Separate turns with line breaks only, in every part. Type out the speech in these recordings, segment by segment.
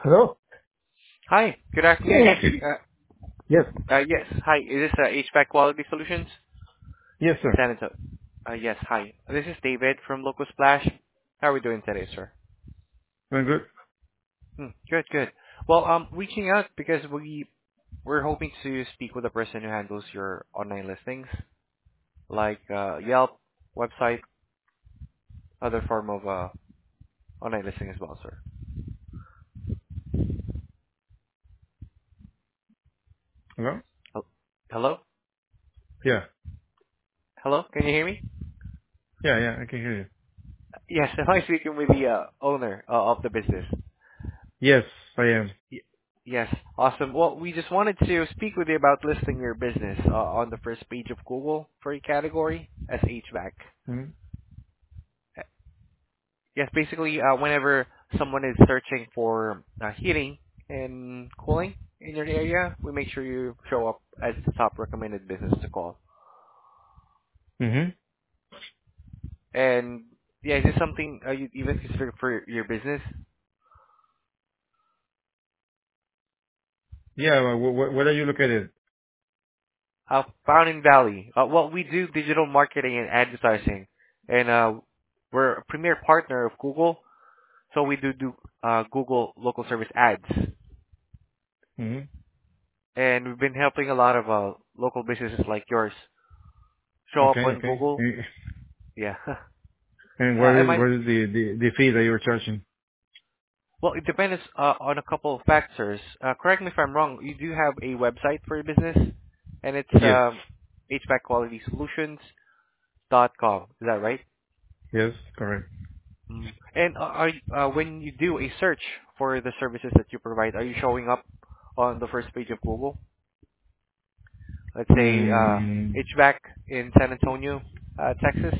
Hello?
Hi, good afternoon.
Yes.
Yes, hi. Is this HVAC Quality Solutions?
Yes, sir.
San Antonio. Yes, hi. This is David from Local Splash. How are we doing today, sir?
Doing good.
Good, good. Well, reaching out because we're hoping to speak with the person who handles your online listings, like Yelp, website, other form of online listing as well, sir.
Hello?
Hel- Hello?
Yeah.
Hello? Can you hear me?
Yeah, yeah, I can hear you.
Yes, am I speaking with the owner of the business?
Yes, I am.
Y- Yes, awesome. Well, we just wanted to speak with you about listing your business on the first page of Google for a category as HVAC.
Hmm.
Yes, basically, whenever someone is searching for heating and cooling in your area, we make sure you show up as the top recommended business to call.
Mm-hmm.
And yeah, is this something you even consider for your business?
Yeah, where are you located?
Found in Valley. Well, we do digital marketing and advertising, and we're a premier partner of Google. So we do Google local service ads,
Mm-hmm.
and we've been helping a lot of local businesses like yours show up
Okay,
on
okay.
Google. Yeah.
And
Am I?
what is the fee that you're charging?
Well, it depends on a couple of factors. Correct me if I'm wrong. You do have a website for your business, and it's
Yes.
HVACQualitySolutions.com. Is that right?
Yes, correct.
And when you do a search for the services that you provide, are you showing up on the first page of Google? Let's say
Mm,
HVAC in San Antonio, Texas.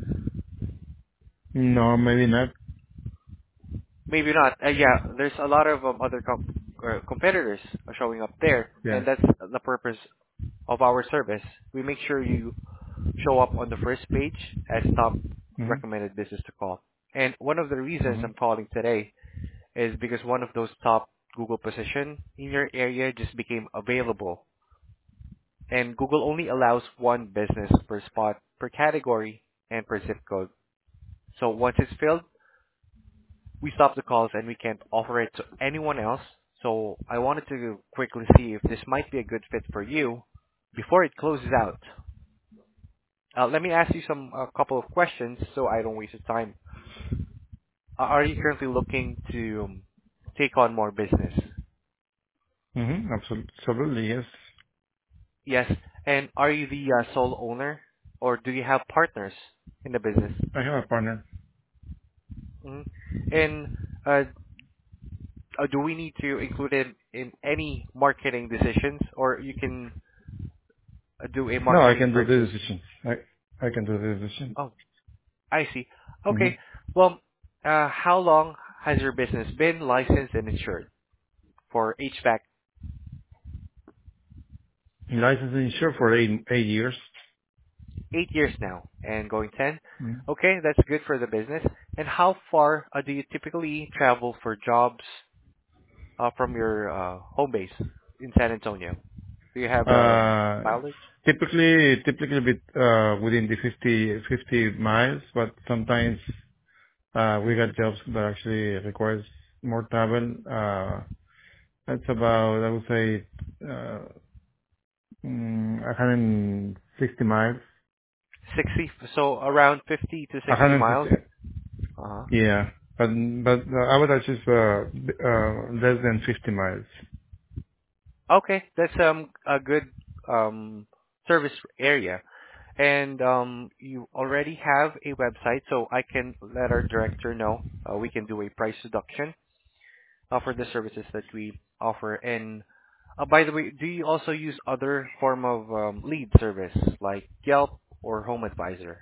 no, maybe not.
Maybe not. Yeah, there's a lot of other competitors showing up there,
Yeah.
and that's the purpose of our service. We make sure you show up on the first page as top
Mm-hmm.
recommended business to call. And one of the reasons I'm
Mm-hmm.
calling today is because one of those top Google position in your area just became available. And Google only allows one business per spot, per category, and per zip code. So once it's filled, we stop the calls and we can't offer it to anyone else. So I wanted to quickly see if this might be a good fit for you before it closes out. Let me ask you a couple of questions so I don't waste your time. Are you currently looking to take on more business?
Mm-hmm. Absolutely, yes.
Yes. And are you the sole owner, or do you have partners in the business?
I have a partner.
Mhm. And uh, do we need to include it in any marketing decisions, or you can do a
No, I
marketing
can do the
versus?
decision. I can do the decision.
Oh, I see.
Mm-hmm.
Okay. Well, how long has your business been licensed and insured for HVAC?
License and insured for 8 years.
8 years now, and going 10.
Mm.
Okay, that's good for the business. And how far do you typically travel for jobs from your home base in San Antonio? Do you have
Uh,
mileage?
typically within the 50 miles, but sometimes we got jobs that actually requires more travel. That's about, I would say, 160 miles.
60, so around 50 to 60 miles.
150,
Uh-huh.
yeah. But average is less than 50 miles.
Okay, that's a good service area. And you already have a website, so I can let our director know we can do a price reduction for the services that we offer. And by the way, do you also use other form of lead service like Yelp or Home Advisor?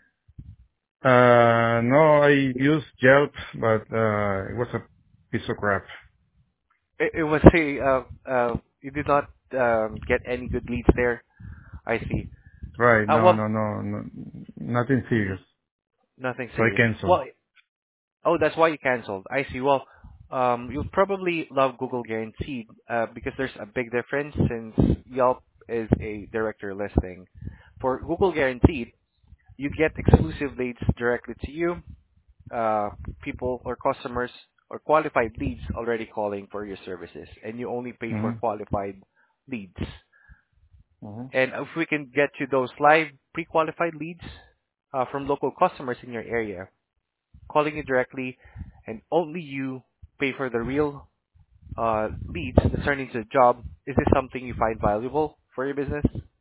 No, I used Yelp, but it was a piece of crap.
It was a you did not get any good leads there. I see.
Right. No,
Well,
no, no, no, nothing
mhm,
serious.
nothing
So I
serious.
cancel.
Well, oh, that's why you canceled. I see. Well, You'll probably love Google Guaranteed because there's a big difference since Yelp is a directory listing. For Google Guaranteed, you get exclusive leads directly to you, uh, people or customers or qualified leads already calling for your services, and you only pay for
Mm-hmm.
qualified leads.
Mm-hmm.
And if we can get you those live pre-qualified leads from local customers in your area, calling you directly, and only you pay for the real leads that turn into a job, is this something you find valuable for your business?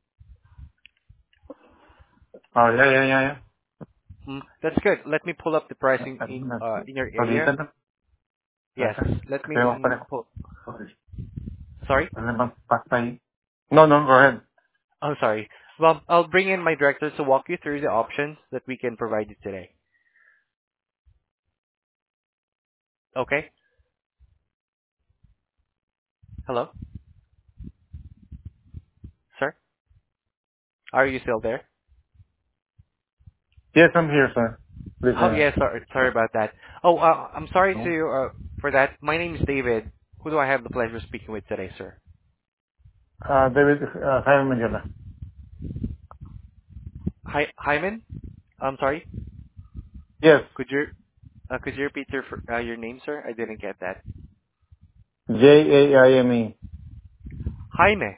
Oh, yeah, yeah, yeah, yeah.
That's good. Let me pull up the pricing in your area.
Ahorita,
Yes, let
tenemos
me
para...
pull. Sorry?
Pasta ahí. No, no, go ahead.
Oh, sorry. Well, I'll bring in my director to walk you through the options that we can provide you today. Okay? Hello? Sir? Are you still there?
Yes, I'm here, sir.
Oh,
Listening.
yes, sorry about that. Oh, I'm sorry
No?
to for that. My name is David. Who do I have the pleasure of speaking with today, sir?
David, Jaime Medina.
Hi, Hyman? I'm sorry.
Yes.
Could you repeat your name, sir? I didn't get that.
Jaime.
Jaime.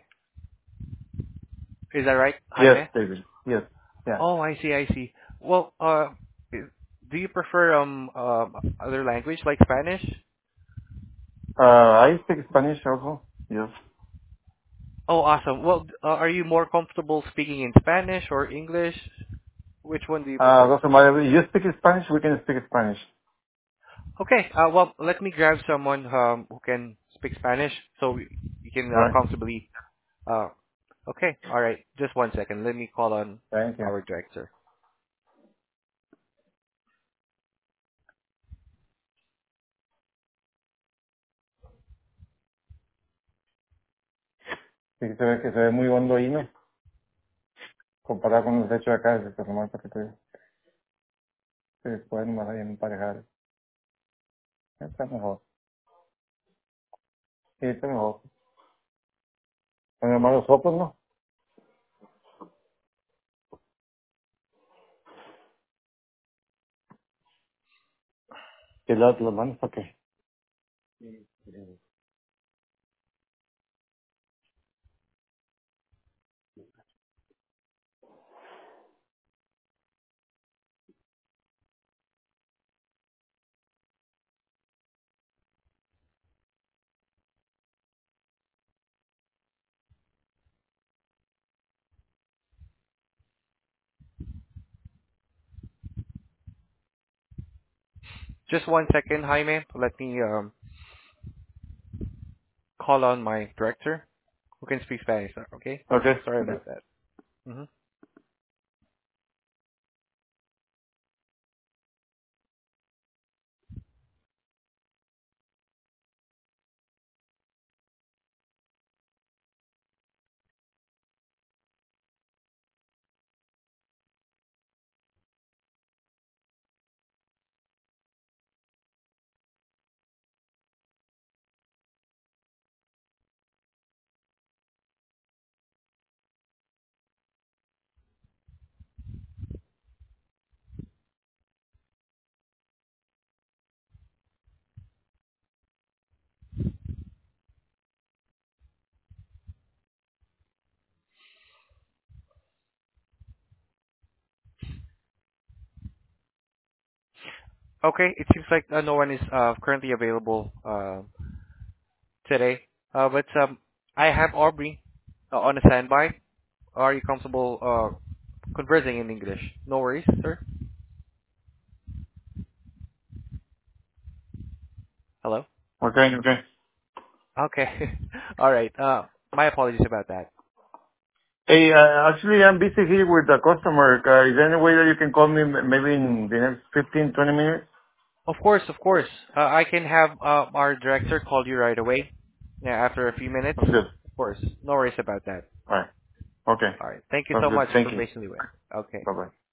Is that right,
Yes,
Jaime?
David. Yes. Yeah.
Oh, I see, I see. Well, do you prefer other language like Spanish?
I speak Spanish also. Yes.
Oh, awesome. Well, are you more comfortable speaking in Spanish or English? Which one do you prefer?
Doesn't matter. You speak Spanish, we can speak Spanish.
Okay. Well, let me grab someone who can speak Spanish so you can
Right.
comfortably. Uh, okay. All right. Just one second. Let me call on
Thank you.
our director.
Sí, se ve muy hondo ahí, ¿no? Comparado con los hechos de acá, de normal para que se pueden más ahí emparejar. Está mejor. Sí, está mejor. Son hermanos sopos, ¿no? ¿Y las manos para qué?
Just one second, Jaime. Let me call on my director who can speak Spanish. Okay.
Okay.
Sorry
Okay.
about that. hmm Okay. It seems like no one is currently available today. But I have Aubrey on a standby. Are you comfortable conversing in English? No worries, sir. Hello?
Okay. Okay.
Okay. All right. My apologies about that.
Hey, actually, I'm busy here with the customer. Is there any way that you can call me maybe in the next 15, 20 minutes?
Of course, of course. I can have our director call you right away. Yeah, after a few minutes.
Sounds good.
Of course. No worries about that.
All right. Okay.
All right. Thank you
Sounds
so
good.
much for
Thank you.
patiently waiting. Okay.
Bye-bye.